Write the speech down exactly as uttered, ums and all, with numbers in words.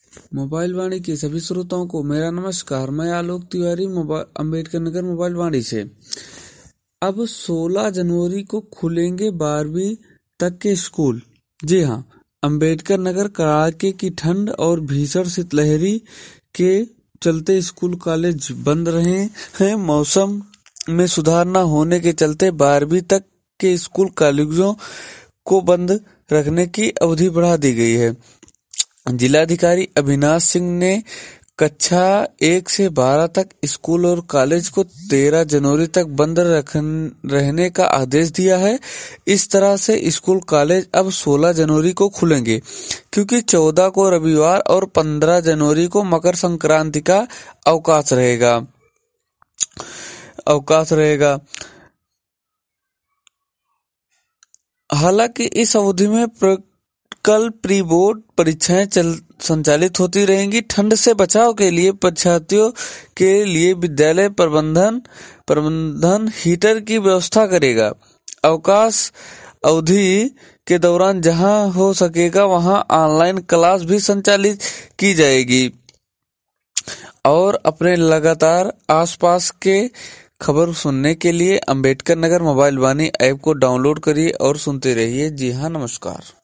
Mobile वाणी के सभी श्रोताओं को मेरा नमस्कार। मैं आलोक तिवारी अंबेडकर नगर मोबाइल वाणी से। अब सोलह जनवरी को खुलेंगे बारहवीं तक के स्कूल। जी हाँ, अंबेडकर नगर कड़ाके की ठंड और भीषण शीतलहरी के चलते स्कूल कॉलेज बंद रहे हैं। मौसम में सुधार न होने के चलते बारहवीं तक के स्कूल कॉलेजों को बंद रखने की अवधि बढ़ा दी गई है। जिलाधिकारी अविनाश सिंह ने कक्षा एक से बारह तक स्कूल और कॉलेज को तेरह जनवरी तक बंद रहने का आदेश दिया है। इस तरह से स्कूल कॉलेज अब सोलह जनवरी को खुलेंगे, क्योंकि चौदह को रविवार और पंद्रह जनवरी को मकर संक्रांति का अवकाश रहेगा अवकाश रहेगा हालांकि इस अवधि में कल प्री बोर्ड परीक्षाएं चल संचालित होती रहेंगी। ठंड से बचाव के लिए परीक्षार्थियों के लिए विद्यालय प्रबंधन प्रबंधन हीटर की व्यवस्था करेगा। अवकाश अवधि के दौरान जहां हो सकेगा वहां ऑनलाइन क्लास भी संचालित की जाएगी। और अपने लगातार आसपास के खबर सुनने के लिए अंबेडकर नगर मोबाइल वाणी ऐप को डाउनलोड करिए और सुनते रहिए। जी हाँ, नमस्कार।